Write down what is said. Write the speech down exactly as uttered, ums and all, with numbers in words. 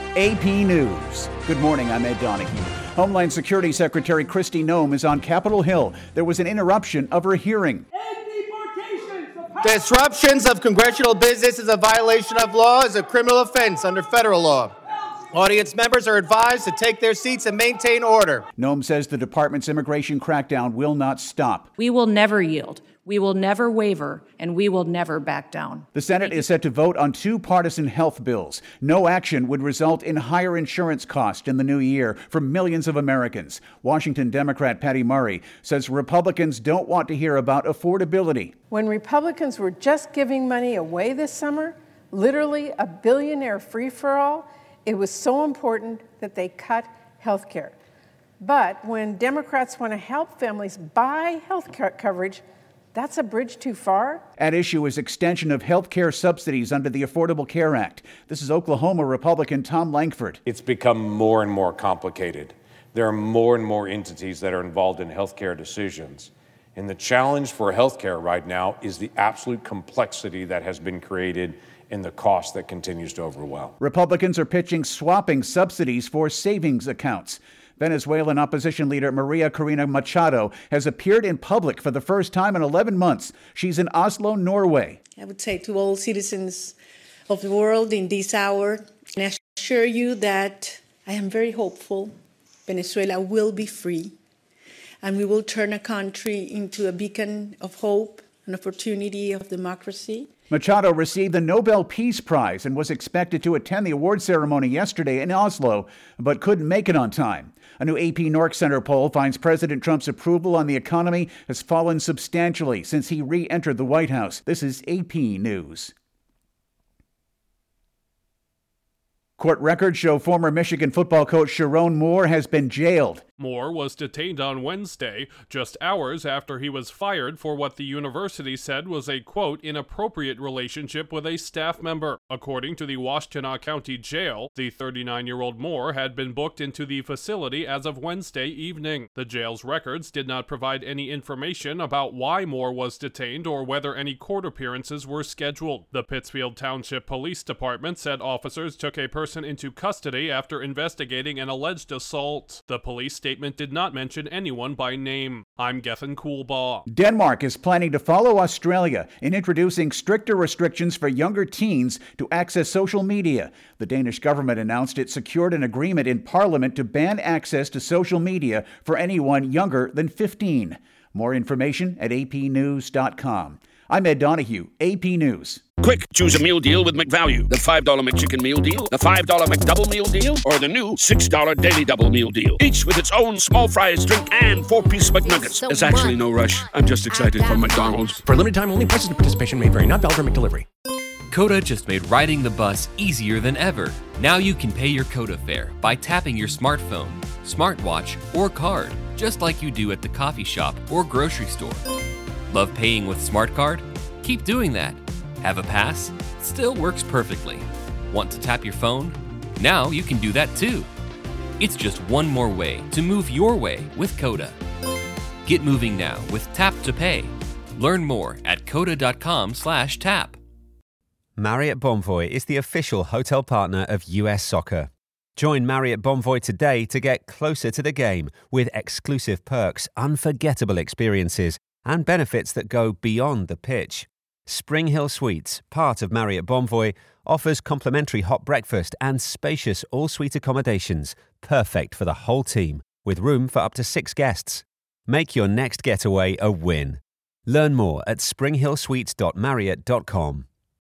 A P News. Good morning, I'm Ed Donahue. Homeland Security Secretary Kristi Noem is on Capitol Hill. There was an interruption of her hearing. Disruptions of congressional business is a violation of law, is a criminal offense under federal law. Audience members are advised to take their seats and maintain order. Noem says the department's immigration crackdown will not stop. We will never yield. We will never waver, and we will never back down. The Senate is set to vote on two partisan health bills. No action would result in higher insurance costs in the new year for millions of Americans. Washington Democrat Patty Murray says Republicans don't want to hear about affordability. When Republicans were just giving money away this summer, literally a billionaire free-for-all, it was so important that they cut health care. But when Democrats want to help families buy health care coverage, that's a bridge too far. At issue is extension of health care subsidies under the Affordable Care Act. This is Oklahoma Republican Tom Langford. It's become more and more complicated. There are more and more entities that are involved in health care decisions. And the challenge for health care right now is the absolute complexity that has been created and the cost that continues to overwhelm. Republicans are pitching swapping subsidies for savings accounts. Venezuelan opposition leader Maria Corina Machado has appeared in public for the first time in eleven months. She's in Oslo, Norway. I would say to all citizens of the world in this hour, and I assure you that I am very hopeful Venezuela will be free, and we will turn a country into a beacon of hope and opportunity of democracy. Machado received the Nobel Peace Prize and was expected to attend the award ceremony yesterday in Oslo, but couldn't make it on time. A new A P Nork Center poll finds President Trump's approval on the economy has fallen substantially since he re-entered the White House. This is A P News. Court records show former Michigan football coach Sherrone Moore has been jailed. Moore was detained on Wednesday, just hours after he was fired for what the university said was a, quote, inappropriate relationship with a staff member. According to the Washtenaw County Jail, the thirty-nine-year-old Moore had been booked into the facility as of Wednesday evening. The jail's records did not provide any information about why Moore was detained or whether any court appearances were scheduled. The Pittsfield Township Police Department said officers took a person into custody after investigating an alleged assault. The police statement did not mention anyone by name. I'm Gethin Coolbaugh. Denmark is planning to follow Australia in introducing stricter restrictions for younger teens to access social media. The Danish government announced it secured an agreement in Parliament to ban access to social media for anyone younger than fifteen. More information at a p news dot com. I'm Ed Donahue, A P News. Quick, choose a meal deal with McValue. The five dollar McChicken meal deal, the five dollar McDouble meal deal, or the new six dollar Daily Double meal deal. Each with its own small fries, drink, and four-piece McNuggets. So There's actually no rush. I'm just excited for McDonald's. For limited time only, prices and participation may vary. Not valid for McDelivery. Coda just made riding the bus easier than ever. Now you can pay your Coda fare by tapping your smartphone, smartwatch, or card, just like you do at the coffee shop or grocery store. Love paying with Smart Card? Keep doing that. Have a pass? Still works perfectly. Want to tap your phone? Now you can do that too. It's just one more way to move your way with Coda. Get moving now with Tap to Pay. Learn more at coda.com slash tap. Marriott Bonvoy is the official hotel partner of U S Soccer. Join Marriott Bonvoy today to get closer to the game with exclusive perks, unforgettable experiences, and benefits that go beyond the pitch. Spring Hill Suites, part of Marriott Bonvoy, offers complimentary hot breakfast and spacious all-suite accommodations, perfect for the whole team, with room for up to six guests. Make your next getaway a win. Learn more at spring hill suites dot marriott dot com.